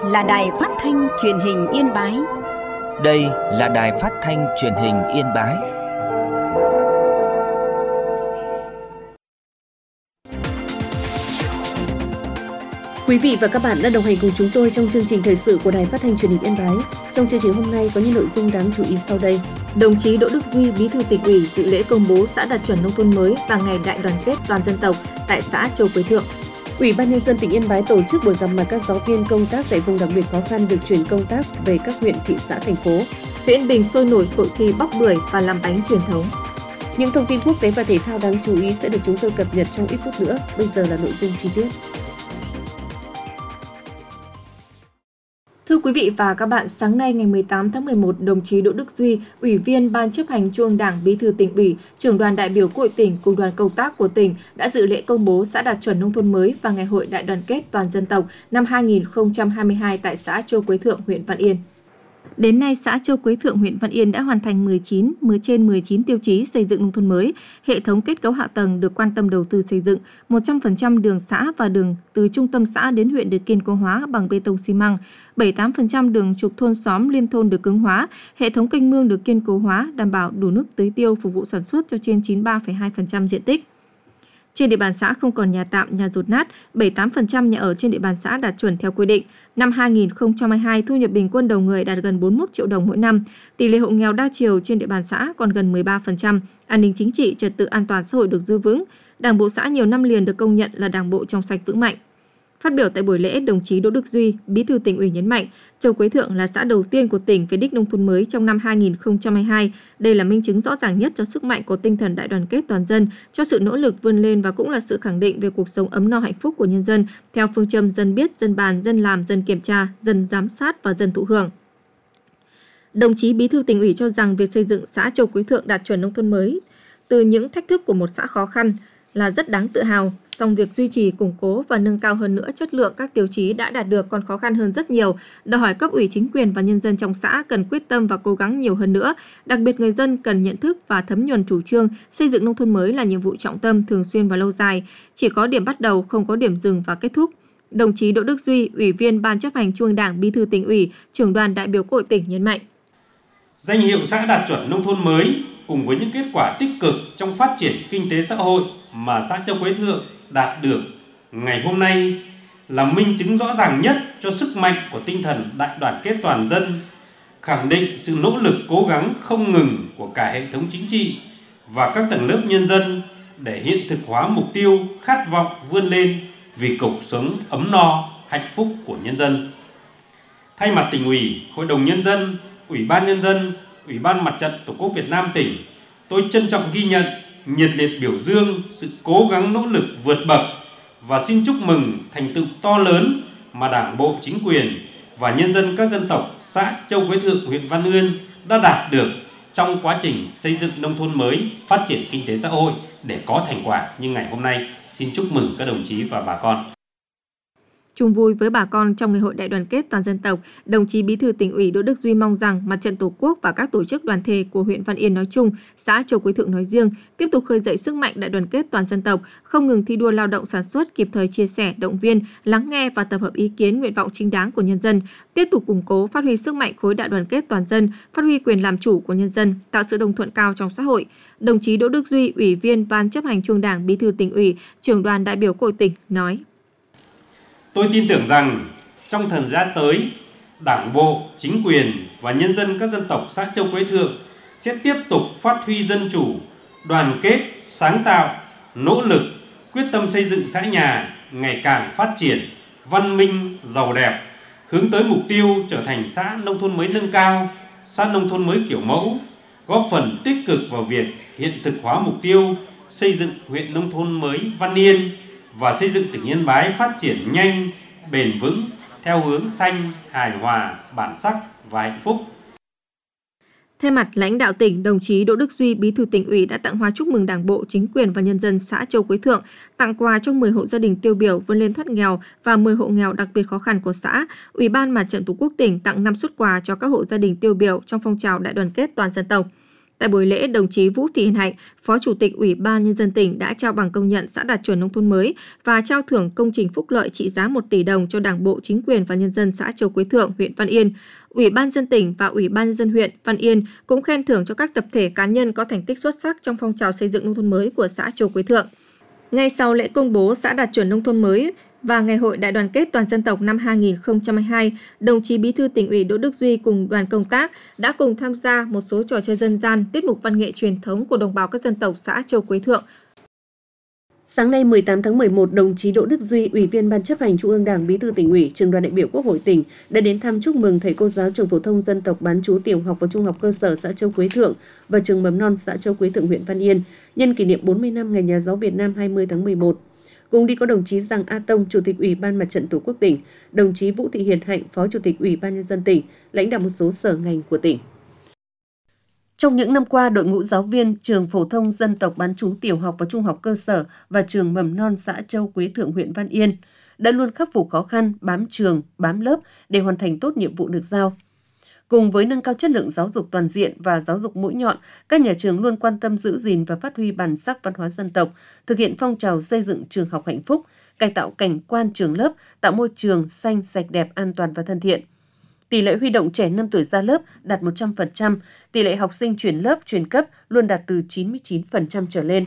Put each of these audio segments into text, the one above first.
là Đài Phát thanh Truyền hình Yên Bái. Đây là Đài Phát thanh Truyền hình Yên Bái. Quý vị và các bạn đã đồng hành cùng chúng tôi trong chương trình thời sự của Đài Phát thanh Truyền hình Yên Bái. Trong chương trình hôm nay có những nội dung đáng chú ý sau đây. Đồng chí Đỗ Đức Duy, Bí thư Tỉnh ủy dự lễ công bố xã đạt chuẩn nông thôn mới và ngày đại đoàn kết toàn dân tộc tại xã Châu Quế Thượng. Ủy ban nhân dân tỉnh Yên Bái tổ chức buổi gặp mặt các giáo viên công tác tại vùng đặc biệt khó khăn được chuyển công tác về các huyện, thị xã, thành phố. Huyện Yên Bình sôi nổi hội thi bóc bưởi và làm bánh truyền thống. Những thông tin quốc tế và thể thao đáng chú ý sẽ được chúng tôi cập nhật trong ít phút nữa. Bây giờ là nội dung chi tiết. Thưa quý vị và các bạn, sáng nay ngày 18 tháng 11, đồng chí Đỗ Đức Duy, Ủy viên Ban chấp hành Trung ương Đảng, Bí thư Tỉnh ủy, Trưởng đoàn đại biểu Quốc hội tỉnh cùng đoàn công tác của tỉnh đã dự lễ công bố xã đạt chuẩn nông thôn mới và Ngày hội đại đoàn kết toàn dân tộc năm 2022 tại xã Châu Quế Thượng, huyện Văn Yên. Đến nay, xã Châu Quế Thượng, huyện Văn Yên đã hoàn thành 19 trên 19 tiêu chí xây dựng nông thôn mới, hệ thống kết cấu hạ tầng được quan tâm đầu tư xây dựng, 100% đường xã và đường từ trung tâm xã đến huyện được kiên cố hóa bằng bê tông xi măng, 78% đường trục thôn xóm liên thôn được cứng hóa, hệ thống kênh mương được kiên cố hóa, đảm bảo đủ nước tưới tiêu phục vụ sản xuất cho trên 93,2% diện tích. Trên địa bàn xã không còn nhà tạm, nhà dột nát, 78% nhà ở trên địa bàn xã đạt chuẩn theo quy định. Năm 2022, thu nhập bình quân đầu người đạt gần 41 triệu đồng mỗi năm. Tỷ lệ hộ nghèo đa chiều trên địa bàn xã còn gần 13%. An ninh chính trị, trật tự an toàn xã hội được giữ vững. Đảng bộ xã nhiều năm liền được công nhận là đảng bộ trong sạch vững mạnh. Phát biểu tại buổi lễ, đồng chí Đỗ Đức Duy, Bí thư Tỉnh ủy nhấn mạnh, Châu Quế Thượng là xã đầu tiên của tỉnh về đích nông thôn mới trong năm 2022. Đây là minh chứng rõ ràng nhất cho sức mạnh của tinh thần đại đoàn kết toàn dân, cho sự nỗ lực vươn lên và cũng là sự khẳng định về cuộc sống ấm no hạnh phúc của nhân dân theo phương châm dân biết, dân bàn, dân làm, dân kiểm tra, dân giám sát và dân thụ hưởng. Đồng chí Bí thư Tỉnh ủy cho rằng việc xây dựng xã Châu Quế Thượng đạt chuẩn nông thôn mới từ những thách thức của một xã khó khăn là rất đáng tự hào, song việc duy trì, củng cố và nâng cao hơn nữa chất lượng các tiêu chí đã đạt được còn khó khăn hơn rất nhiều, đòi hỏi cấp ủy chính quyền và nhân dân trong xã cần quyết tâm và cố gắng nhiều hơn nữa. Đặc biệt người dân cần nhận thức và thấm nhuần chủ trương xây dựng nông thôn mới là nhiệm vụ trọng tâm, thường xuyên và lâu dài, chỉ có điểm bắt đầu, không có điểm dừng và kết thúc. Đồng chí Đỗ Đức Duy, Ủy viên Ban chấp hành Trung ương Đảng, Bí thư Tỉnh ủy, Trưởng đoàn đại biểu Quốc hội tỉnh nhấn mạnh. Danh hiệu xã đạt chuẩn nông thôn mới cùng với những kết quả tích cực trong phát triển kinh tế xã hội mà xã Châu Quế Thượng đạt được ngày hôm nay là minh chứng rõ ràng nhất cho sức mạnh của tinh thần đại đoàn kết toàn dân, khẳng định sự nỗ lực cố gắng không ngừng của cả hệ thống chính trị và các tầng lớp nhân dân để hiện thực hóa mục tiêu khát vọng vươn lên vì cuộc sống ấm no, hạnh phúc của nhân dân. Thay mặt Tỉnh ủy, Hội đồng Nhân dân, Ủy ban Nhân dân, Ủy ban Mặt trận Tổ quốc Việt Nam tỉnh, tôi trân trọng ghi nhận, nhiệt liệt biểu dương sự cố gắng nỗ lực vượt bậc và xin chúc mừng thành tựu to lớn mà Đảng bộ, chính quyền và nhân dân các dân tộc xã Châu Quế Thượng, huyện Văn Yên đã đạt được trong quá trình xây dựng nông thôn mới, phát triển kinh tế xã hội để có thành quả như ngày hôm nay. Xin chúc mừng các đồng chí và bà con. Chung vui với bà con trong Ngày hội đại đoàn kết toàn dân tộc, đồng chí Bí thư Tỉnh ủy Đỗ Đức Duy mong rằng Mặt trận Tổ quốc và các tổ chức đoàn thể của huyện Văn Yên nói chung, xã Châu Quế Thượng nói riêng tiếp tục khơi dậy sức mạnh đại đoàn kết toàn dân tộc, không ngừng thi đua lao động sản xuất, kịp thời chia sẻ, động viên, lắng nghe và tập hợp ý kiến, nguyện vọng chính đáng của nhân dân, tiếp tục củng cố, phát huy sức mạnh khối đại đoàn kết toàn dân, phát huy quyền làm chủ của nhân dân, tạo sự đồng thuận cao trong xã hội. Đồng chí Đỗ Đức Duy, Ủy viên Ban chấp hành Trung ương Đảng, Bí thư Tỉnh ủy, Trưởng đoàn đại biểu Quốc hội tỉnh nói. Tôi tin tưởng rằng trong thời gian tới, Đảng bộ, chính quyền và nhân dân các dân tộc xã Châu Quế Thượng sẽ tiếp tục phát huy dân chủ, đoàn kết, sáng tạo, nỗ lực, quyết tâm xây dựng xã nhà ngày càng phát triển, văn minh, giàu đẹp, hướng tới mục tiêu trở thành xã nông thôn mới nâng cao, xã nông thôn mới kiểu mẫu, góp phần tích cực vào việc hiện thực hóa mục tiêu xây dựng huyện nông thôn mới Văn Yên và xây dựng tỉnh Yên Bái phát triển nhanh, bền vững theo hướng xanh, hài hòa, bản sắc và hạnh phúc. Thay mặt lãnh đạo tỉnh, đồng chí Đỗ Đức Duy, Bí thư Tỉnh ủy đã tặng hoa chúc mừng Đảng bộ, chính quyền và nhân dân xã Châu Quế Thượng, tặng quà cho 10 hộ gia đình tiêu biểu vươn lên thoát nghèo và 10 hộ nghèo đặc biệt khó khăn của xã. Ủy ban Mặt trận Tổ quốc tỉnh tặng 5 suất quà cho các hộ gia đình tiêu biểu trong phong trào đại đoàn kết toàn dân tộc. Tại buổi lễ, đồng chí Vũ Thị Hiền Hạnh, Phó Chủ tịch Ủy ban Nhân dân tỉnh đã trao bằng công nhận xã đạt chuẩn nông thôn mới và trao thưởng công trình phúc lợi trị giá 1 tỷ đồng cho Đảng bộ, chính quyền và nhân dân xã Châu Quế Thượng, huyện Văn Yên. Ủy ban nhân dân tỉnh và Ủy ban nhân dân huyện Văn Yên cũng khen thưởng cho các tập thể cá nhân có thành tích xuất sắc trong phong trào xây dựng nông thôn mới của xã Châu Quế Thượng. Ngay sau lễ công bố xã đạt chuẩn nông thôn mới và Ngày hội Đại đoàn kết toàn dân tộc năm 2022, đồng chí Bí thư Tỉnh ủy Đỗ Đức Duy cùng đoàn công tác đã cùng tham gia một số trò chơi dân gian, tiết mục văn nghệ truyền thống của đồng bào các dân tộc xã Châu Quế Thượng. Sáng nay 18 tháng 11, đồng chí Đỗ Đức Duy, Ủy viên Ban Chấp hành Trung ương Đảng, Bí thư Tỉnh ủy, Trưởng đoàn đại biểu Quốc hội tỉnh đã đến thăm chúc mừng thầy cô giáo trường phổ thông dân tộc bán trú tiểu học và trung học cơ sở xã Châu Quế Thượng và trường mầm non xã Châu Quế Thượng, huyện Văn Yên nhân kỷ niệm 40 năm Ngày Nhà giáo Việt Nam 20 tháng 11. Cùng đi có đồng chí Giàng A Tông, Chủ tịch Ủy ban Mặt trận Tổ quốc tỉnh, đồng chí Vũ Thị Hiền Hạnh, Phó Chủ tịch Ủy ban Nhân dân tỉnh, lãnh đạo một số sở ngành của tỉnh. Trong những năm qua, đội ngũ giáo viên trường phổ thông dân tộc bán trú tiểu học và trung học cơ sở và trường mầm non xã Châu Quế Thượng, huyện Văn Yên đã luôn khắc phục khó khăn, bám trường, bám lớp để hoàn thành tốt nhiệm vụ được giao. Cùng với nâng cao chất lượng giáo dục toàn diện và giáo dục mũi nhọn, các nhà trường luôn quan tâm giữ gìn và phát huy bản sắc văn hóa dân tộc, thực hiện phong trào xây dựng trường học hạnh phúc, cải tạo cảnh quan trường lớp, tạo môi trường xanh, sạch đẹp, an toàn và thân thiện. Tỷ lệ huy động trẻ 5 tuổi ra lớp đạt 100%, tỷ lệ học sinh chuyển lớp, chuyển cấp luôn đạt từ 99% trở lên.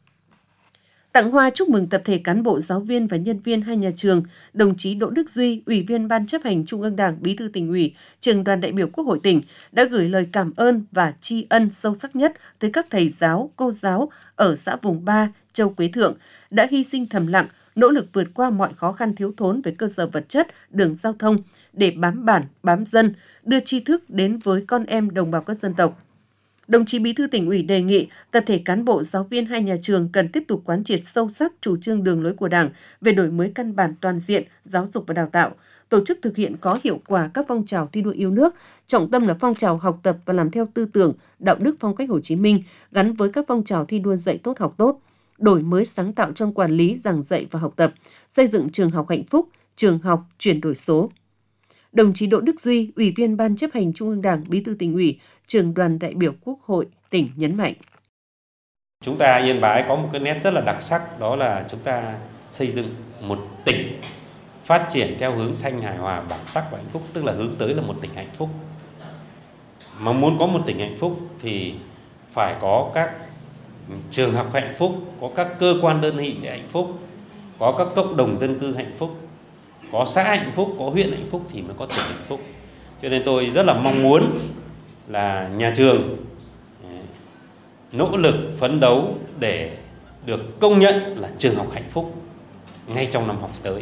Tặng hoa chúc mừng tập thể cán bộ, giáo viên và nhân viên hai nhà trường, đồng chí Đỗ Đức Duy, Ủy viên Ban Chấp hành Trung ương Đảng, Bí thư Tỉnh ủy, Trưởng đoàn đại biểu Quốc hội tỉnh đã gửi lời cảm ơn và tri ân sâu sắc nhất tới các thầy giáo, cô giáo ở xã vùng 3, Châu Quế Thượng đã hy sinh thầm lặng, nỗ lực vượt qua mọi khó khăn thiếu thốn về cơ sở vật chất, đường giao thông để bám bản, bám dân, đưa tri thức đến với con em đồng bào các dân tộc. Đồng chí Bí thư Tỉnh ủy đề nghị tập thể cán bộ, giáo viên hai nhà trường cần tiếp tục quán triệt sâu sắc chủ trương đường lối của Đảng về đổi mới căn bản toàn diện giáo dục và đào tạo, tổ chức thực hiện có hiệu quả các phong trào thi đua yêu nước, trọng tâm là phong trào học tập và làm theo tư tưởng, đạo đức phong cách Hồ Chí Minh gắn với các phong trào thi đua dạy tốt học tốt, đổi mới sáng tạo trong quản lý, giảng dạy và học tập, xây dựng trường học hạnh phúc, trường học chuyển đổi số. Đồng chí Đỗ Đức Duy, Ủy viên Ban Chấp hành Trung ương Đảng, Bí thư Tỉnh ủy, Trưởng đoàn đại biểu Quốc hội tỉnh nhấn mạnh. Chúng ta Yên Bái có một cái nét rất là đặc sắc, đó là chúng ta xây dựng một tỉnh phát triển theo hướng xanh, hài hòa, bản sắc và hạnh phúc, tức là hướng tới là một tỉnh hạnh phúc. Mà muốn có một tỉnh hạnh phúc thì phải có các trường học hạnh phúc, có các cơ quan đơn vị hạnh phúc, có các cộng đồng dân cư hạnh phúc, có xã hạnh phúc, có huyện hạnh phúc thì mới có tỉnh hạnh phúc. Cho nên tôi rất là mong muốn là nhà trường nỗ lực phấn đấu để được công nhận là trường học hạnh phúc ngay trong năm học tới,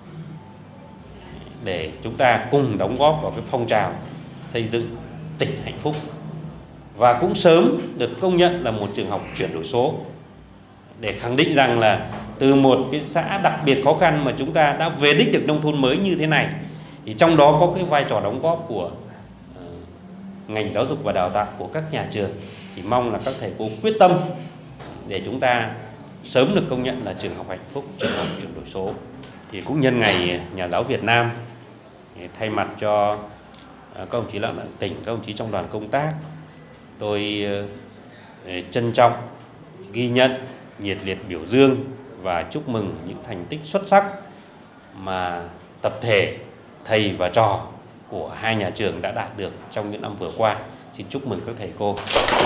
để chúng ta cùng đóng góp vào cái phong trào xây dựng tỉnh hạnh phúc và cũng sớm được công nhận là một trường học chuyển đổi số, để khẳng định rằng là từ một cái xã đặc biệt khó khăn mà chúng ta đã về đích được nông thôn mới như thế này, thì trong đó có cái vai trò đóng góp của ngành giáo dục và đào tạo, của các nhà trường, thì mong là các thầy cô quyết tâm để chúng ta sớm được công nhận là trường học hạnh phúc, trường học chuyển đổi số. Thì cũng nhân ngày Nhà giáo Việt Nam, thay mặt cho các đồng chí lãnh đạo tỉnh, các đồng chí trong đoàn công tác, tôi trân trọng ghi nhận, nhiệt liệt biểu dương và chúc mừng những thành tích xuất sắc mà tập thể thầy và trò của hai nhà trường đã đạt được trong những năm vừa qua. Xin chúc mừng các thầy cô.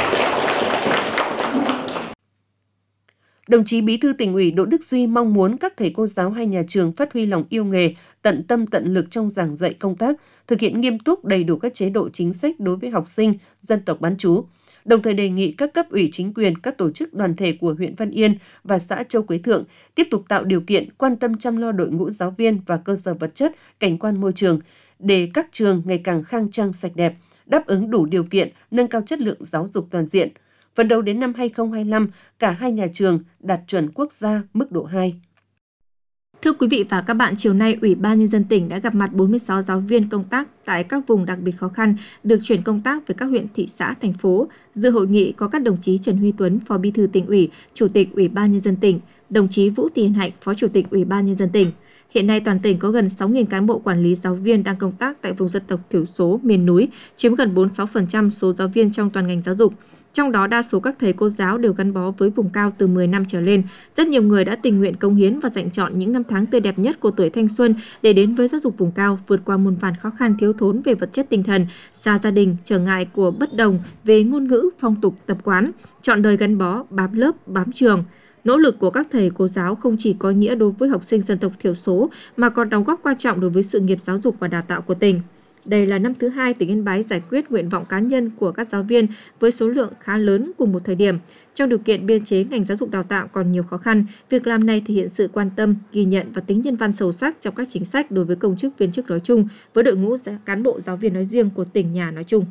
Đồng chí Bí thư Tỉnh ủy Đỗ Đức Duy mong muốn các thầy cô giáo hai nhà trường phát huy lòng yêu nghề, tận tâm tận lực trong giảng dạy công tác, thực hiện nghiêm túc đầy đủ các chế độ chính sách đối với học sinh dân tộc bán trú. Đồng thời đề nghị các cấp ủy chính quyền, các tổ chức đoàn thể của huyện Văn Yên và xã Châu Quế Thượng tiếp tục tạo điều kiện, quan tâm chăm lo đội ngũ giáo viên và cơ sở vật chất, cảnh quan môi trường, để các trường ngày càng khang trang sạch đẹp, đáp ứng đủ điều kiện, nâng cao chất lượng giáo dục toàn diện. Phấn đấu đến năm 2025, cả hai nhà trường đạt chuẩn quốc gia mức độ 2. Thưa quý vị và các bạn, chiều nay, Ủy ban Nhân dân tỉnh đã gặp mặt 46 giáo viên công tác tại các vùng đặc biệt khó khăn, được chuyển công tác về các huyện, thị xã, thành phố. Dự hội nghị có các đồng chí Trần Huy Tuấn, Phó Bí thư Tỉnh ủy, Chủ tịch Ủy ban Nhân dân tỉnh, đồng chí Vũ Thị Hiền Hạnh, Phó Chủ tịch Ủy ban Nhân dân tỉnh. Hiện nay, toàn tỉnh có gần 6.000 cán bộ quản lý giáo viên đang công tác tại vùng dân tộc thiểu số, miền núi, chiếm gần 46% số giáo viên trong toàn ngành giáo dục. Trong đó đa số các thầy cô giáo đều gắn bó với vùng cao từ 10 năm trở lên. Rất nhiều người đã tình nguyện cống hiến và dành chọn những năm tháng tươi đẹp nhất của tuổi thanh xuân để đến với giáo dục vùng cao, vượt qua muôn vàn khó khăn thiếu thốn về vật chất tinh thần, xa gia đình, trở ngại của bất đồng về ngôn ngữ, phong tục, tập quán, trọn đời gắn bó, bám lớp, bám trường. Nỗ lực của các thầy cô giáo không chỉ có nghĩa đối với học sinh dân tộc thiểu số mà còn đóng góp quan trọng đối với sự nghiệp giáo dục và đào tạo của tỉnh. Đây là năm thứ 2 tỉnh Yên Bái giải quyết nguyện vọng cá nhân của các giáo viên với số lượng khá lớn cùng một thời điểm. Trong điều kiện biên chế ngành giáo dục đào tạo còn nhiều khó khăn, việc làm này thể hiện sự quan tâm, ghi nhận và tính nhân văn sâu sắc trong các chính sách đối với công chức viên chức nói chung, với đội ngũ cán bộ giáo viên nói riêng của tỉnh nhà nói chung.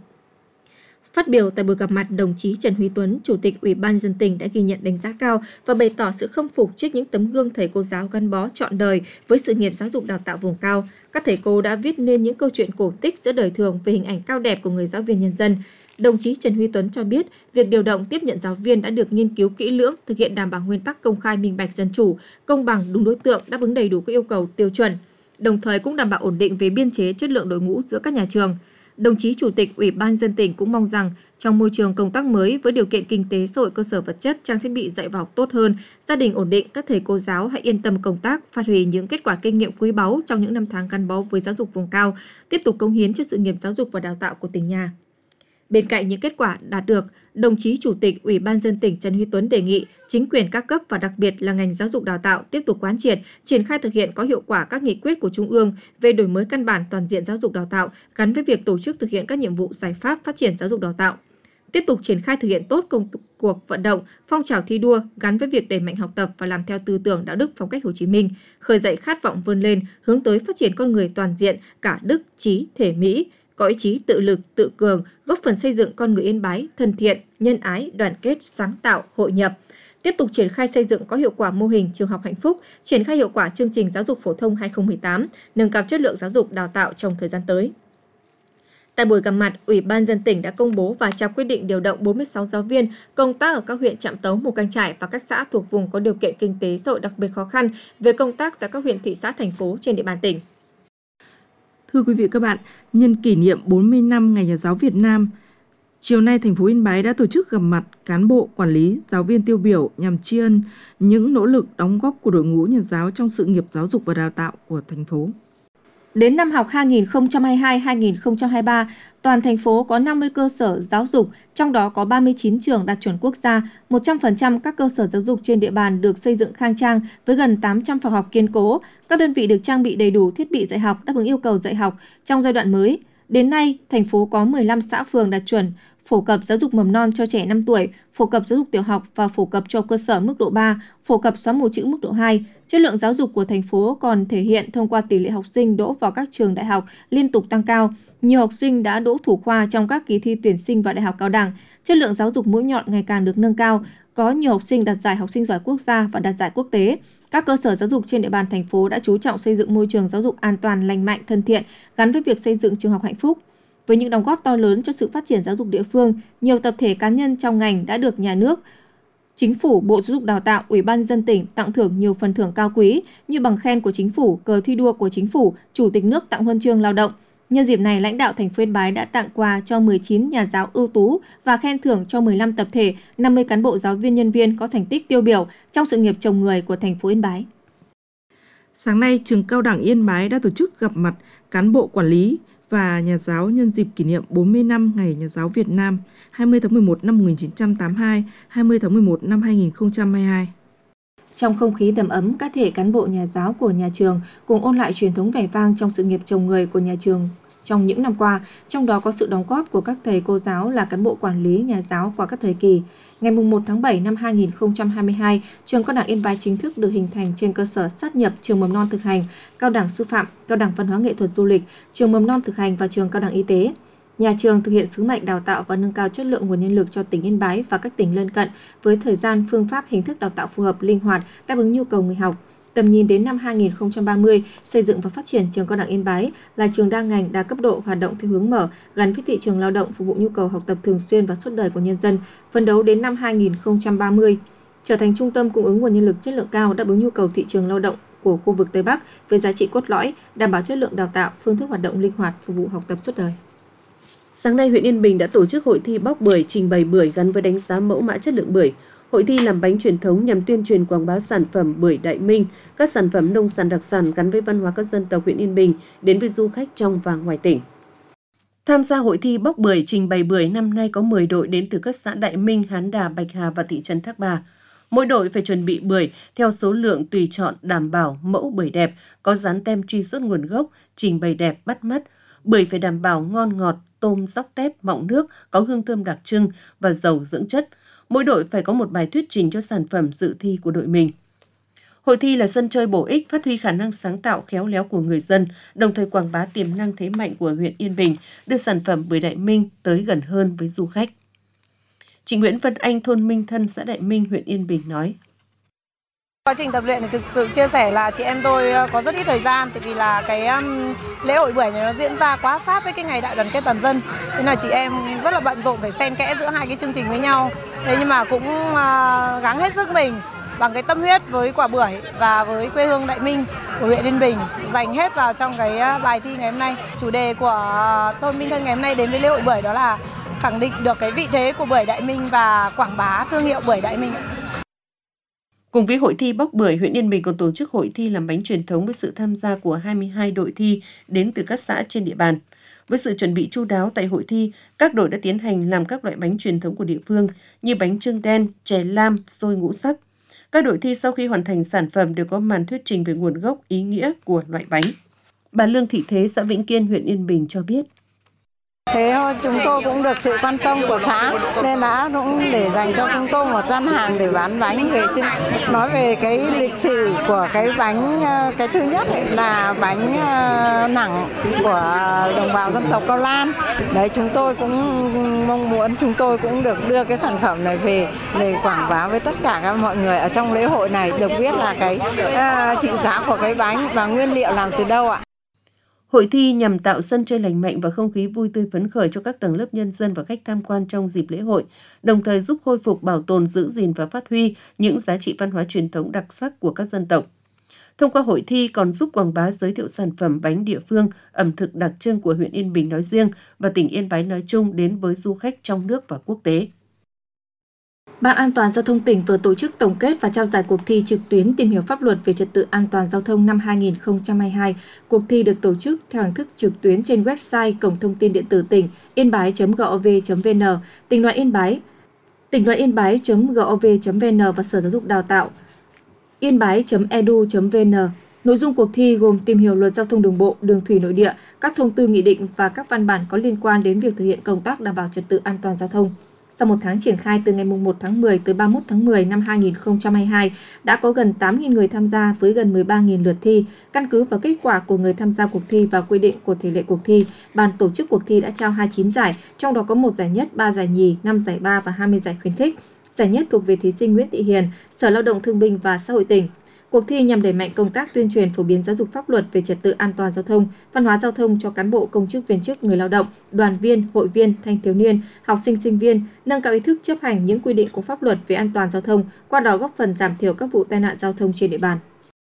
Phát biểu tại buổi gặp mặt, đồng chí Trần Huy Tuấn, Chủ tịch Ủy ban nhân dân tỉnh đã ghi nhận đánh giá cao và bày tỏ sự khâm phục trước những tấm gương thầy cô giáo gắn bó trọn đời với sự nghiệp giáo dục đào tạo vùng cao. Các thầy cô đã viết nên những câu chuyện cổ tích giữa đời thường về hình ảnh cao đẹp của người giáo viên nhân dân. Đồng chí Trần Huy Tuấn cho biết, việc điều động tiếp nhận giáo viên đã được nghiên cứu kỹ lưỡng, thực hiện đảm bảo nguyên tắc công khai, minh bạch, dân chủ, công bằng, đúng đối tượng, đáp ứng đầy đủ các yêu cầu tiêu chuẩn, đồng thời cũng đảm bảo ổn định về biên chế, chất lượng đội ngũ giữa các nhà trường. Đồng chí Chủ tịch Ủy ban nhân dân tỉnh cũng mong rằng trong môi trường công tác mới với điều kiện kinh tế xã hội, cơ sở vật chất, trang thiết bị dạy và học tốt hơn, gia đình ổn định, các thầy cô giáo hãy yên tâm công tác, phát huy những kết quả kinh nghiệm quý báu trong những năm tháng gắn bó với giáo dục vùng cao, tiếp tục cống hiến cho sự nghiệp giáo dục và đào tạo của tỉnh nhà. Bên cạnh những kết quả đạt được, đồng chí Chủ tịch Ủy ban nhân dân tỉnh Trần Huy Tuấn đề nghị chính quyền các cấp và đặc biệt là ngành giáo dục đào tạo tiếp tục quán triệt, triển khai thực hiện có hiệu quả các nghị quyết của Trung ương về đổi mới căn bản toàn diện giáo dục đào tạo gắn với việc tổ chức thực hiện các nhiệm vụ giải pháp phát triển giáo dục đào tạo. Tiếp tục triển khai thực hiện tốt công cuộc vận động, phong trào thi đua gắn với việc đẩy mạnh học tập và làm theo tư tưởng đạo đức phong cách Hồ Chí Minh, khơi dậy khát vọng vươn lên, hướng tới phát triển con người toàn diện, cả đức, trí, thể mỹ, có ý chí tự lực, tự cường, góp phần xây dựng con người Yên Bái thân thiện, nhân ái, đoàn kết, sáng tạo, hội nhập. Tiếp tục triển khai xây dựng có hiệu quả mô hình trường học hạnh phúc, triển khai hiệu quả chương trình giáo dục phổ thông 2018, nâng cao chất lượng giáo dục đào tạo trong thời gian tới. Tại buổi gặp mặt, Ủy ban nhân dân tỉnh đã công bố và trao quyết định điều động 46 giáo viên công tác ở các huyện Trạm Tấu, Mù Cang Chải và các xã thuộc vùng có điều kiện kinh tế xã hội đặc biệt khó khăn về công tác tại các huyện, thị xã, thành phố trên địa bàn tỉnh. Thưa quý vị và các bạn, nhân kỷ niệm 40 năm Ngày Nhà giáo Việt Nam, chiều nay thành phố Yên Bái đã tổ chức gặp mặt cán bộ, quản lý, giáo viên tiêu biểu nhằm tri ân những nỗ lực đóng góp của đội ngũ nhà giáo trong sự nghiệp giáo dục và đào tạo của thành phố. Đến năm học 2022-2023, toàn thành phố có 50 cơ sở giáo dục, trong đó có 39 trường đạt chuẩn quốc gia, 100% các cơ sở giáo dục trên địa bàn được xây dựng khang trang với gần 800 phòng học kiên cố. Các đơn vị được trang bị đầy đủ thiết bị dạy học đáp ứng yêu cầu dạy học trong giai đoạn mới. Đến nay, thành phố có 15 xã phường đạt chuẩn, phổ cập giáo dục mầm non cho trẻ 5 tuổi, phổ cập giáo dục tiểu học và phổ cập cho cơ sở mức độ 3, phổ cập xóa mù chữ mức độ 2. Chất lượng giáo dục của thành phố còn thể hiện thông qua tỷ lệ học sinh đỗ vào các trường đại học liên tục tăng cao. Nhiều học sinh đã đỗ thủ khoa trong các kỳ thi tuyển sinh vào đại học cao đẳng. Chất lượng giáo dục mũi nhọn ngày càng được nâng cao. Có nhiều học sinh đạt giải học sinh giỏi quốc gia và đạt giải quốc tế. Các cơ sở giáo dục trên địa bàn thành phố đã chú trọng xây dựng môi trường giáo dục an toàn, lành mạnh, thân thiện gắn với việc xây dựng trường học hạnh phúc. Với những đóng góp to lớn cho sự phát triển giáo dục địa phương, nhiều tập thể cá nhân trong ngành đã được nhà nước, Chính phủ, Bộ Giáo dục Đào tạo, Ủy ban nhân dân tỉnh tặng thưởng nhiều phần thưởng cao quý như bằng khen của Chính phủ, cờ thi đua của Chính phủ, Chủ tịch nước tặng huân chương lao động. Nhân dịp này, lãnh đạo thành phố Yên Bái đã tặng quà cho 19 nhà giáo ưu tú và khen thưởng cho 15 tập thể, 50 cán bộ giáo viên nhân viên có thành tích tiêu biểu trong sự nghiệp trồng người của thành phố Yên Bái. Sáng nay, trường Cao đẳng Yên Bái đã tổ chức gặp mặt cán bộ quản lý và nhà giáo nhân dịp kỷ niệm 40 năm Ngày Nhà giáo Việt Nam 20 tháng 11 năm 1982, 20 tháng 11 năm 2022. Trong không khí đầm ấm, các thể cán bộ nhà giáo của nhà trường cùng ôn lại truyền thống vẻ vang trong sự nghiệp trồng người của nhà trường trong những năm qua, trong đó có sự đóng góp của các thầy cô giáo là cán bộ quản lý nhà giáo qua các thời kỳ. Ngày 1 tháng 7 năm 2022, trường Cao đẳng Yên Bái chính thức được hình thành trên cơ sở sát nhập trường mầm non thực hành, cao đẳng sư phạm, cao đẳng văn hóa nghệ thuật du lịch, trường mầm non thực hành và trường cao đẳng y tế. Nhà trường thực hiện sứ mệnh đào tạo và nâng cao chất lượng nguồn nhân lực cho tỉnh Yên Bái và các tỉnh lân cận với thời gian, phương pháp, hình thức đào tạo phù hợp, linh hoạt, đáp ứng nhu cầu người học. Tầm nhìn đến năm 2030, xây dựng và phát triển trường Cao đẳng Yên Bái là trường đa ngành, đa cấp độ, hoạt động theo hướng mở, gắn với thị trường lao động, phục vụ nhu cầu học tập thường xuyên và suốt đời của nhân dân, phấn đấu đến năm 2030 trở thành trung tâm cung ứng nguồn nhân lực chất lượng cao, đáp ứng nhu cầu thị trường lao động của khu vực Tây Bắc với giá trị cốt lõi, đảm bảo chất lượng đào tạo, phương thức hoạt động linh hoạt, phục vụ học tập suốt đời. Sáng nay, huyện Yên Bình đã tổ chức hội thi bóc bưởi, trình bày bưởi gắn với đánh giá mẫu mã chất lượng bưởi. Hội thi làm bánh truyền thống nhằm tuyên truyền quảng bá sản phẩm bưởi Đại Minh, các sản phẩm nông sản đặc sản gắn với văn hóa các dân tộc huyện Yên Bình đến với du khách trong và ngoài tỉnh. Tham gia hội thi bóc bưởi, trình bày bưởi năm nay có 10 đội đến từ các xã Đại Minh, Hán Đà, Bạch Hà và thị trấn Thác Bà. Mỗi đội phải chuẩn bị bưởi theo số lượng tùy chọn, đảm bảo mẫu bưởi đẹp, có dán tem truy xuất nguồn gốc, trình bày đẹp, bắt mắt. Bưởi phải đảm bảo ngon ngọt, tôm róc tép, mọng nước, có hương thơm đặc trưng và giàu dưỡng chất. Mỗi đội phải có một bài thuyết trình cho sản phẩm dự thi của đội mình. Hội thi là sân chơi bổ ích, phát huy khả năng sáng tạo khéo léo của người dân, đồng thời quảng bá tiềm năng thế mạnh của huyện Yên Bình, đưa sản phẩm bưởi Đại Minh tới gần hơn với du khách. Chị Nguyễn Vân Anh, thôn Minh Thân, xã Đại Minh, huyện Yên Bình nói. Quá trình tập luyện thì thực sự chia sẻ là chị em tôi có rất ít thời gian, tại vì là cái lễ hội bưởi này nó diễn ra quá sát với cái ngày đại đoàn kết toàn dân. Thế là chị em rất là bận rộn phải xen kẽ giữa hai cái chương trình với nhau. Thế nhưng mà cũng gắng hết sức mình bằng cái tâm huyết với quả bưởi và với quê hương Đại Minh của huyện Yên Bình, dành hết vào trong cái bài thi ngày hôm nay. Chủ đề của thôn Minh Thân ngày hôm nay đến với lễ hội bưởi đó là khẳng định được cái vị thế của bưởi Đại Minh và quảng bá thương hiệu bưởi Đại Minh. Cùng với hội thi bóc bưởi, huyện Yên Bình còn tổ chức hội thi làm bánh truyền thống với sự tham gia của 22 đội thi đến từ các xã trên địa bàn. Với sự chuẩn bị chu đáo tại hội thi, các đội đã tiến hành làm các loại bánh truyền thống của địa phương như bánh chưng đen, chè lam, xôi ngũ sắc. Các đội thi sau khi hoàn thành sản phẩm đều có màn thuyết trình về nguồn gốc, ý nghĩa của loại bánh. Bà Lương Thị Thế, xã Vĩnh Kiên, huyện Yên Bình cho biết. Thế chúng tôi cũng được sự quan tâm của xã nên đã cũng để dành cho chúng tôi một gian hàng để bán bánh về nói về cái lịch sử của cái bánh. Cái thứ nhất là bánh nẳng của đồng bào dân tộc Cao Lan. Đấy, chúng tôi cũng mong muốn chúng tôi cũng được đưa cái sản phẩm này về để quảng bá với tất cả các mọi người ở trong lễ hội này, được biết là cái trị giá của cái bánh và nguyên liệu làm từ đâu ạ. Hội thi nhằm tạo sân chơi lành mạnh và không khí vui tươi phấn khởi cho các tầng lớp nhân dân và khách tham quan trong dịp lễ hội, đồng thời giúp khôi phục, bảo tồn, giữ gìn và phát huy những giá trị văn hóa truyền thống đặc sắc của các dân tộc. Thông qua hội thi còn giúp quảng bá, giới thiệu sản phẩm bánh địa phương, ẩm thực đặc trưng của huyện Yên Bình nói riêng và tỉnh Yên Bái nói chung đến với du khách trong nước và quốc tế. Ban An toàn Giao thông tỉnh vừa tổ chức tổng kết và trao giải cuộc thi trực tuyến tìm hiểu pháp luật về trật tự an toàn giao thông năm 2022. Cuộc thi được tổ chức theo hình thức trực tuyến trên website cổng thông tin điện tử tỉnh yên-bái.gov.vn, tỉnh đoàn yên-bái.gov.vn và Sở Giáo dục Đào tạo yên-bái.edu.vn. Nội dung cuộc thi gồm tìm hiểu luật giao thông đường bộ, đường thủy nội địa, các thông tư nghị định và các văn bản có liên quan đến việc thực hiện công tác đảm bảo trật tự an toàn giao thông. Sau một tháng triển khai từ ngày 1 tháng 10 tới 31 tháng 10 năm 2022, đã có gần 8.000 người tham gia với gần 13.000 lượt thi. Căn cứ vào kết quả của người tham gia cuộc thi và quy định của thể lệ cuộc thi, ban tổ chức cuộc thi đã trao 29 giải, trong đó có 1 giải nhất, 3 giải nhì, 5 giải ba và 20 giải khuyến khích. Giải nhất thuộc về thí sinh Nguyễn Thị Hiền, Sở Lao động Thương binh và Xã hội tỉnh. Cuộc thi nhằm đẩy mạnh công tác tuyên truyền phổ biến giáo dục pháp luật về trật tự an toàn giao thông, văn hóa giao thông cho cán bộ, công chức, viên chức, người lao động, đoàn viên, hội viên, thanh thiếu niên, học sinh, sinh viên, nâng cao ý thức chấp hành những quy định của pháp luật về an toàn giao thông, qua đó góp phần giảm thiểu các vụ tai nạn giao thông trên địa bàn.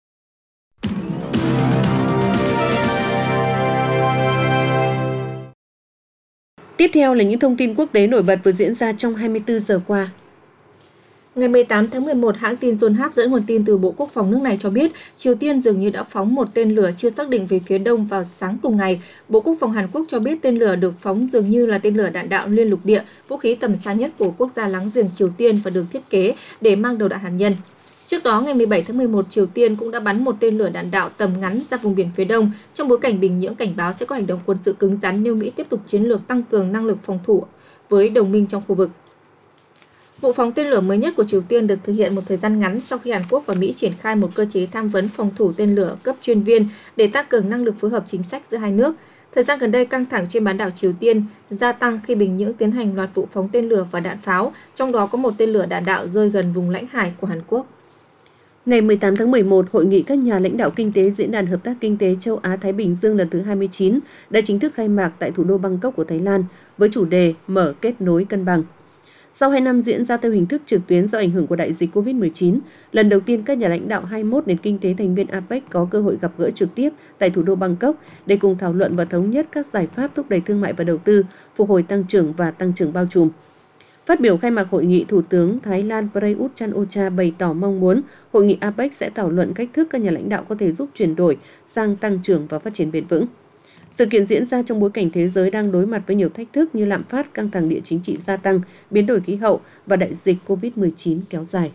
Tiếp theo là những thông tin quốc tế nổi bật vừa diễn ra trong 24 giờ qua. Ngày 18 tháng 11, hãng tin Yonhap dẫn nguồn tin từ Bộ Quốc phòng nước này cho biết Triều Tiên dường như đã phóng một tên lửa chưa xác định về phía đông vào sáng cùng ngày. Bộ Quốc phòng Hàn Quốc cho biết tên lửa được phóng dường như là tên lửa đạn đạo liên lục địa, vũ khí tầm xa nhất của quốc gia láng giềng Triều Tiên và được thiết kế để mang đầu đạn hạt nhân. Trước đó, ngày 17 tháng 11, Triều Tiên cũng đã bắn một tên lửa đạn đạo tầm ngắn ra vùng biển phía đông trong bối cảnh Bình Nhưỡng cảnh báo sẽ có hành động quân sự cứng rắn nếu Mỹ tiếp tục chiến lược tăng cường năng lực phòng thủ với đồng minh trong khu vực. Vụ phóng tên lửa mới nhất của Triều Tiên được thực hiện một thời gian ngắn sau khi Hàn Quốc và Mỹ triển khai một cơ chế tham vấn phòng thủ tên lửa cấp chuyên viên để tăng cường năng lực phối hợp chính sách giữa hai nước. Thời gian gần đây, căng thẳng trên bán đảo Triều Tiên gia tăng khi Bình Nhưỡng tiến hành loạt vụ phóng tên lửa và đạn pháo, trong đó có một tên lửa đạn đạo rơi gần vùng lãnh hải của Hàn Quốc. Ngày 18 tháng 11, Hội nghị các nhà lãnh đạo kinh tế Diễn đàn Hợp tác Kinh tế Châu Á-Thái Bình Dương lần thứ 29 đã chính thức khai mạc tại thủ đô Bangkok của Thái Lan với chủ đề Mở kết nối cân bằng. Sau 2 năm diễn ra theo hình thức trực tuyến do ảnh hưởng của đại dịch COVID-19, lần đầu tiên các nhà lãnh đạo 21 nền kinh tế thành viên APEC có cơ hội gặp gỡ trực tiếp tại thủ đô Bangkok để cùng thảo luận và thống nhất các giải pháp thúc đẩy thương mại và đầu tư, phục hồi tăng trưởng và tăng trưởng bao trùm. Phát biểu khai mạc hội nghị, Thủ tướng Thái Lan Prayut Chan-o-cha bày tỏ mong muốn hội nghị APEC sẽ thảo luận cách thức các nhà lãnh đạo có thể giúp chuyển đổi sang tăng trưởng và phát triển bền vững. Sự kiện diễn ra trong bối cảnh thế giới đang đối mặt với nhiều thách thức như lạm phát, căng thẳng địa chính trị gia tăng, biến đổi khí hậu và đại dịch COVID-19 kéo dài.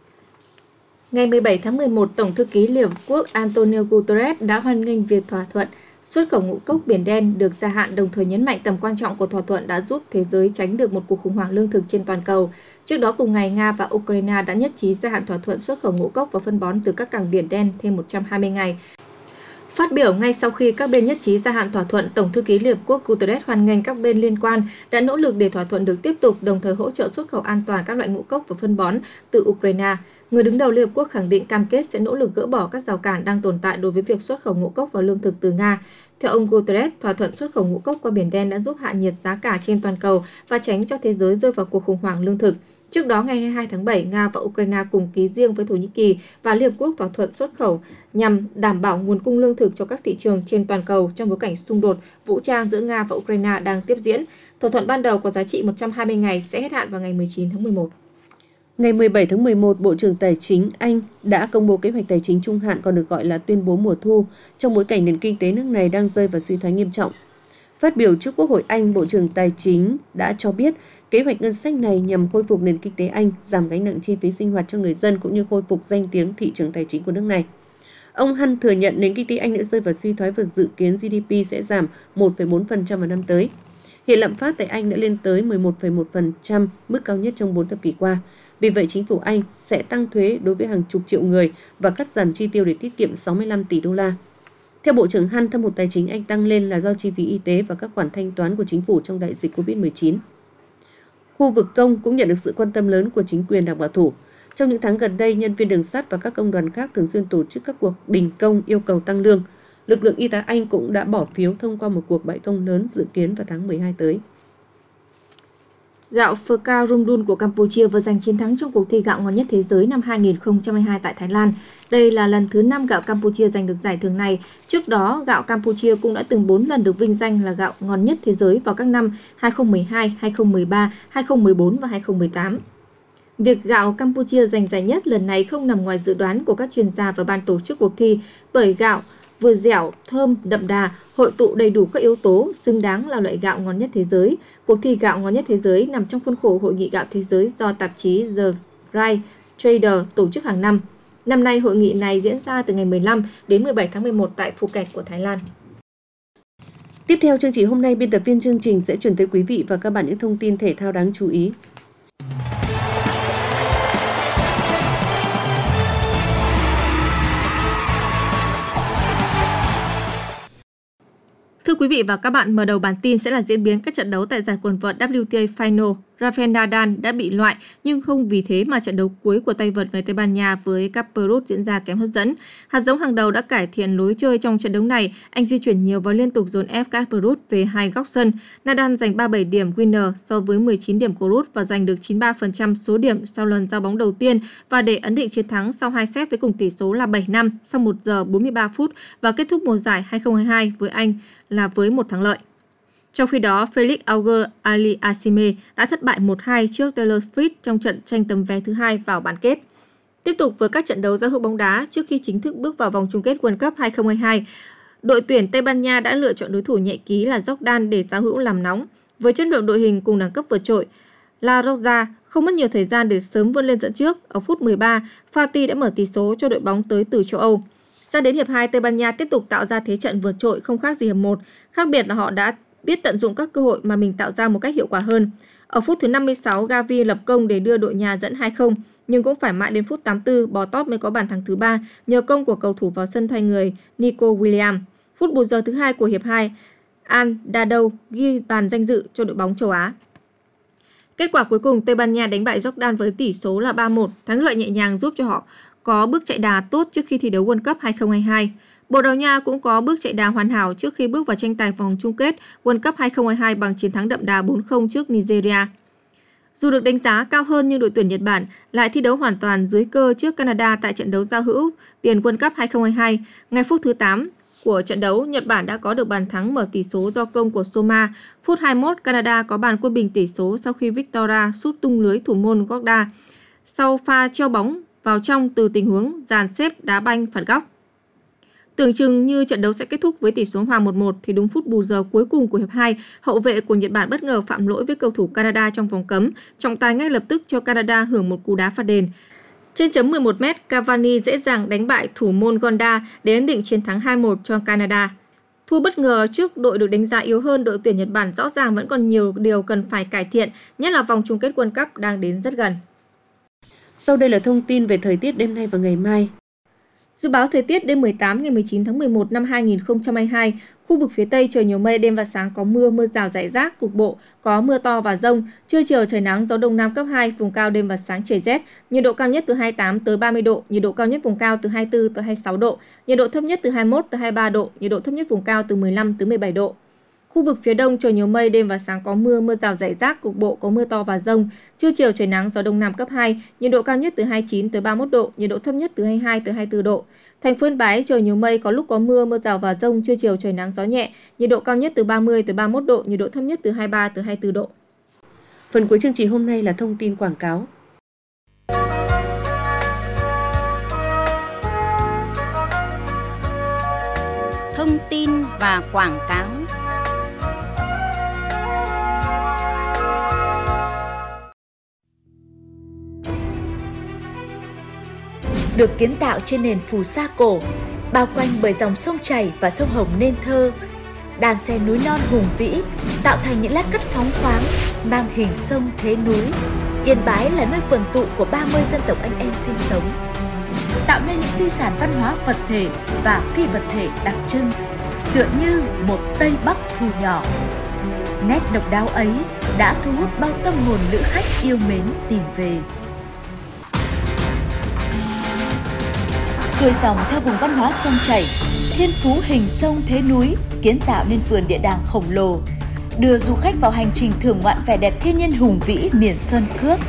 Ngày 17 tháng 11, Tổng thư ký Liên Hợp Quốc Antonio Guterres đã hoan nghênh việc thỏa thuận xuất khẩu ngũ cốc Biển Đen được gia hạn, đồng thời nhấn mạnh tầm quan trọng của thỏa thuận đã giúp thế giới tránh được một cuộc khủng hoảng lương thực trên toàn cầu. Trước đó cùng ngày, Nga và Ukraine đã nhất trí gia hạn thỏa thuận xuất khẩu ngũ cốc và phân bón từ các cảng Biển Đen thêm 120 ngày. Phát biểu ngay sau khi các bên nhất trí gia hạn thỏa thuận, Tổng thư ký Liên Hợp Quốc Guterres hoan nghênh các bên liên quan đã nỗ lực để thỏa thuận được tiếp tục, đồng thời hỗ trợ xuất khẩu an toàn các loại ngũ cốc và phân bón từ Ukraine. Người đứng đầu Liên Hợp Quốc khẳng định cam kết sẽ nỗ lực gỡ bỏ các rào cản đang tồn tại đối với việc xuất khẩu ngũ cốc và lương thực từ Nga. Theo ông Guterres, thỏa thuận xuất khẩu ngũ cốc qua Biển Đen đã giúp hạ nhiệt giá cả trên toàn cầu và tránh cho thế giới rơi vào cuộc khủng hoảng lương thực. Trước đó, ngày 22 tháng 7, Nga và Ukraine cùng ký riêng với Thổ Nhĩ Kỳ và Liên Hợp Quốc thỏa thuận xuất khẩu nhằm đảm bảo nguồn cung lương thực cho các thị trường trên toàn cầu trong bối cảnh xung đột vũ trang giữa Nga và Ukraine đang tiếp diễn. Thỏa thuận ban đầu có giá trị 120 ngày sẽ hết hạn vào ngày 19 tháng 11. Ngày 17 tháng 11, Bộ trưởng Tài chính Anh đã công bố kế hoạch tài chính trung hạn, còn được gọi là tuyên bố mùa thu, trong bối cảnh nền kinh tế nước này đang rơi vào suy thoái nghiêm trọng. Phát biểu trước Quốc hội Anh, Bộ trưởng Tài chính đã cho biết kế hoạch ngân sách này nhằm khôi phục nền kinh tế Anh, giảm gánh nặng chi phí sinh hoạt cho người dân cũng như khôi phục danh tiếng thị trường tài chính của nước này. Ông Hunt thừa nhận nền kinh tế Anh đã rơi vào suy thoái và dự kiến GDP sẽ giảm 1,4% vào năm tới. Hiện lạm phát tại Anh đã lên tới 11,1%, mức cao nhất trong 4 thập kỷ qua. Vì vậy, chính phủ Anh sẽ tăng thuế đối với hàng chục triệu người và cắt giảm chi tiêu để tiết kiệm 65 tỷ đô la. Theo Bộ trưởng Hunt, thâm hụt tài chính Anh tăng lên là do chi phí y tế và các khoản thanh toán của chính phủ trong đại dịch COVID-19. Khu vực công cũng nhận được sự quan tâm lớn của chính quyền đảng bảo thủ. Trong những tháng gần đây, nhân viên đường sắt và các công đoàn khác thường xuyên tổ chức các cuộc đình công yêu cầu tăng lương. Lực lượng y tá Anh cũng đã bỏ phiếu thông qua một cuộc bãi công lớn dự kiến vào tháng 12 tới. Gạo Phơ Cao Rumdun của Campuchia vừa giành chiến thắng trong cuộc thi gạo ngon nhất thế giới năm 2022 tại Thái Lan. Đây là lần thứ 5 gạo Campuchia giành được giải thưởng này. Trước đó, gạo Campuchia cũng đã từng 4 lần được vinh danh là gạo ngon nhất thế giới vào các năm 2012, 2013, 2014 và 2018. Việc gạo Campuchia giành giải nhất lần này không nằm ngoài dự đoán của các chuyên gia và ban tổ chức cuộc thi, bởi gạo vừa dẻo, thơm, đậm đà, hội tụ đầy đủ các yếu tố, xứng đáng là loại gạo ngon nhất thế giới. Cuộc thi gạo ngon nhất thế giới nằm trong khuôn khổ Hội nghị gạo thế giới do tạp chí The Right Trader tổ chức hàng năm. Năm nay, hội nghị này diễn ra từ ngày 15 đến 17 tháng 11 tại Phuket của Thái Lan. Tiếp theo chương trình hôm nay, biên tập viên chương trình sẽ chuyển tới quý vị và các bạn những thông tin thể thao đáng chú ý. Thưa quý vị và các bạn, mở đầu bản tin sẽ là diễn biến các trận đấu tại giải quần vợt WTA Final. Rafael Nadal đã bị loại nhưng không vì thế mà trận đấu cuối của tay vợt người Tây Ban Nha với Casper Ruud diễn ra kém hấp dẫn. Hạt giống hàng đầu đã cải thiện lối chơi trong trận đấu này, anh di chuyển nhiều và liên tục dồn ép Casper Ruud về hai góc sân. Nadal giành 37 điểm winner so với 19 điểm của Ruud và giành được 93% số điểm sau lần giao bóng đầu tiên và để ấn định chiến thắng sau 2 set với cùng tỷ số là 7-5 sau 1 giờ 43 phút và kết thúc mùa giải 2022 với anh là với một thắng lợi. Trong khi đó, Felix Auger-Aliassime đã thất bại 1-2 trước Taylor Fritz trong trận tranh tấm vé thứ 2 vào bán kết. Tiếp tục với các trận đấu giao hữu bóng đá trước khi chính thức bước vào vòng chung kết World Cup 2022, đội tuyển Tây Ban Nha đã lựa chọn đối thủ nhẹ ký là Jordan để giao hữu làm nóng. Với chất lượng đội hình cùng đẳng cấp vượt trội, La Rosa không mất nhiều thời gian để sớm vươn lên dẫn trước. Ở phút 13, Fati đã mở tỷ số cho đội bóng tới từ châu Âu. Sang đến hiệp 2, Tây Ban Nha tiếp tục tạo ra thế trận vượt trội không khác gì hiệp 1. Khác biệt là họ đã biết tận dụng các cơ hội mà mình tạo ra một cách hiệu quả hơn. Ở phút thứ 56, Gavi lập công để đưa đội nhà dẫn 2-0, nhưng cũng phải mãi đến phút 84, Bortos mới có bàn thắng thứ 3 nhờ công của cầu thủ vào sân thay người Nico Williams. Phút bù giờ thứ 2 của hiệp 2, Al Dadou ghi bàn danh dự cho đội bóng châu Á. Kết quả cuối cùng, Tây Ban Nha đánh bại Jordan với tỷ số là 3-1, thắng lợi nhẹ nhàng giúp cho họ có bước chạy đà tốt trước khi thi đấu World Cup 2022. Bồ Đào Nha cũng có bước chạy đà hoàn hảo trước khi bước vào tranh tài vòng chung kết World Cup 2022 bằng chiến thắng đậm đà 4-0 trước Nigeria. Dù được đánh giá cao hơn nhưng đội tuyển Nhật Bản lại thi đấu hoàn toàn dưới cơ trước Canada tại trận đấu giao hữu tiền World Cup 2022. Ngay phút thứ 8 của trận đấu, Nhật Bản đã có được bàn thắng mở tỷ số do công của Soma. Phút 21, Canada có bàn quân bình tỷ số sau khi Victoria sút tung lưới thủ môn Gorda sau pha treo bóng vào trong từ tình huống dàn xếp đá banh phạt góc. Tưởng chừng như trận đấu sẽ kết thúc với tỷ số hòa 1-1 thì đúng phút bù giờ cuối cùng của hiệp 2, hậu vệ của Nhật Bản bất ngờ phạm lỗi với cầu thủ Canada trong vòng cấm. Trọng tài ngay lập tức cho Canada hưởng một cú đá phạt đền. Trên chấm 11m, Cavani dễ dàng đánh bại thủ môn Gonda để ấn định chiến thắng 2-1 cho Canada. Thua bất ngờ trước đội được đánh giá yếu hơn, đội tuyển Nhật Bản rõ ràng vẫn còn nhiều điều cần phải cải thiện, nhất là vòng chung kết World Cup đang đến rất gần. Sau đây là thông tin về thời tiết đêm nay và ngày mai. Dự báo thời tiết đêm 18 ngày 19 tháng 11 năm 2022, khu vực phía Tây trời nhiều mây, đêm và sáng có mưa, mưa rào rải rác, cục bộ có mưa to và dông. Trưa chiều trời nắng, gió đông nam cấp 2, vùng cao đêm và sáng trời rét. Nhiệt độ cao nhất từ 28 tới 30 độ, nhiệt độ cao nhất vùng cao từ 24 tới 26 độ, nhiệt độ thấp nhất từ 21 tới 23 độ, nhiệt độ thấp nhất vùng cao từ 15 tới 17 độ. Khu vực phía Đông trời nhiều mây, đêm và sáng có mưa, mưa rào rải rác, cục bộ có mưa to và dông. Trưa chiều trời nắng, gió đông nam cấp 2, nhiệt độ cao nhất từ 29 tới 31 độ, nhiệt độ thấp nhất từ 22 tới 24 độ. Thành phố Yên Bái trời nhiều mây, có lúc có mưa, mưa rào và dông, trưa chiều trời nắng gió nhẹ, nhiệt độ cao nhất từ 30 tới 31 độ, nhiệt độ thấp nhất từ 23 tới 24 độ. Phần cuối chương trình hôm nay là thông tin quảng cáo. Thông tin và quảng cáo. Được kiến tạo trên nền phù sa cổ, bao quanh bởi dòng sông chảy và sông Hồng nên thơ, đàn xe núi non hùng vĩ tạo thành những lát cắt phóng khoáng mang hình sông thế núi. Yên Bái là nơi quần tụ của 30 dân tộc anh em sinh sống, tạo nên những di sản văn hóa vật thể và phi vật thể đặc trưng, tựa như một Tây Bắc thu nhỏ. Nét độc đáo ấy đã thu hút bao tâm hồn lữ khách yêu mến tìm về. Xuôi dòng theo vùng văn hóa sông chảy, thiên phú hình sông thế núi kiến tạo nên vườn địa đàng khổng lồ, đưa du khách vào hành trình thưởng ngoạn vẻ đẹp thiên nhiên hùng vĩ miền sơn cước.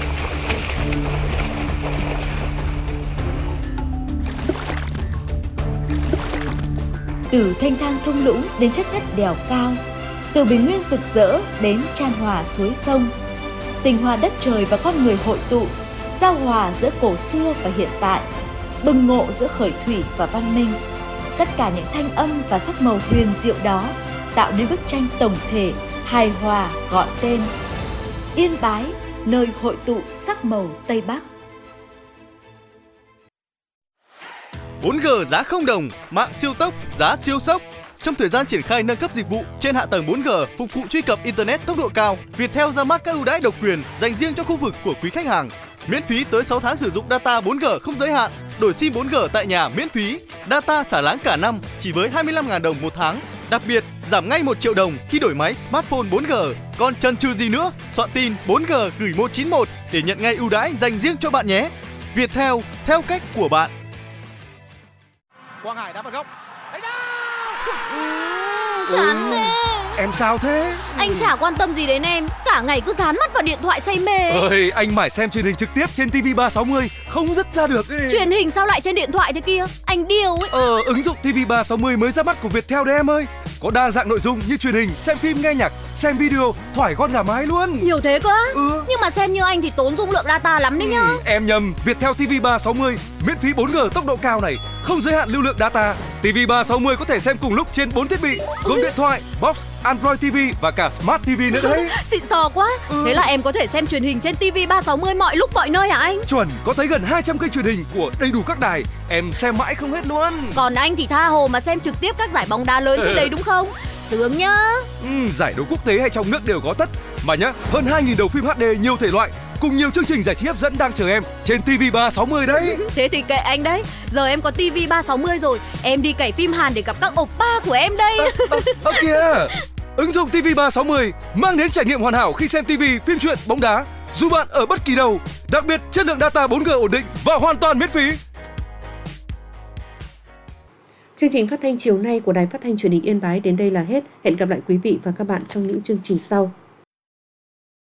Từ thanh thang thung lũng đến chất ngất đèo cao, từ bình nguyên rực rỡ đến chan hòa suối sông, tình hòa đất trời và con người hội tụ, giao hòa giữa cổ xưa và hiện tại, bừng ngộ giữa khởi thủy và văn minh. Tất cả những thanh âm và sắc màu huyền diệu đó tạo nên bức tranh tổng thể hài hòa gọi tên Yên Bái, nơi hội tụ sắc màu Tây Bắc. 4G giá 0 đồng, mạng siêu tốc, giá siêu sốc. Trong thời gian triển khai nâng cấp dịch vụ trên hạ tầng 4G phục vụ truy cập Internet tốc độ cao, Viettel ra mắt các ưu đãi độc quyền dành riêng cho khu vực của quý khách hàng. Miễn phí tới 6 tháng sử dụng data 4G không giới hạn, đổi SIM 4G tại nhà miễn phí, data xả láng cả năm chỉ với 25.000 đồng một tháng. Đặc biệt, giảm ngay 1 triệu đồng khi đổi máy smartphone 4G. Còn chần chừ gì nữa, soạn tin 4G gửi 191 để nhận ngay ưu đãi dành riêng cho bạn nhé. Viettel, theo cách của bạn. Quang Hải đá vào góc. Chán thế. Em sao thế? Anh chả quan tâm gì đến em, cả ngày cứ dán mắt vào điện thoại say mê. Ơi, anh mải xem truyền hình trực tiếp trên TV360, không dứt ra được ấy. Truyền hình sao lại trên điện thoại thế kia? Anh điêu ấy. Ứng dụng TV360 mới ra mắt của Viettel đấy em ơi. Có đa dạng nội dung như truyền hình, xem phim, nghe nhạc, xem video, thoải con gà mái luôn. Nhiều thế cơ á? Nhưng mà xem như anh thì tốn dung lượng data lắm đấy nhá. Em nhầm, Viettel TV360 miễn phí 4G tốc độ cao này, không giới hạn lưu lượng data. TV360 có thể xem cùng lúc trên 4 thiết bị, gồm điện thoại, box, Android TV và cả Smart TV nữa đấy. Xịn sò quá. Thế là em có thể xem truyền hình trên TV360 mọi lúc mọi nơi hả anh? Chuẩn, có tới gần 200 kênh truyền hình của đầy đủ các đài, em xem mãi không hết luôn. Còn anh thì tha hồ mà xem trực tiếp các giải bóng đá lớn trên đấy đúng không? Sướng nhá. Giải đấu quốc tế hay trong nước đều có tất. Mà nhá, hơn 2.000 đầu phim HD nhiều thể loại cùng nhiều chương trình giải trí hấp dẫn đang chờ em trên TV360 đấy. Thế thì kệ anh đấy. Giờ em có TV360 rồi, em đi cày phim Hàn để gặp các oppa của em đây. Kìa, ứng dụng TV360 mang đến trải nghiệm hoàn hảo khi xem TV, phim truyện, bóng đá dù bạn ở bất kỳ đâu. Đặc biệt chất lượng data 4G ổn định và hoàn toàn miễn phí. Chương trình phát thanh chiều nay của Đài Phát thanh Truyền hình Yên Bái đến đây là hết. Hẹn gặp lại quý vị và các bạn trong những chương trình sau.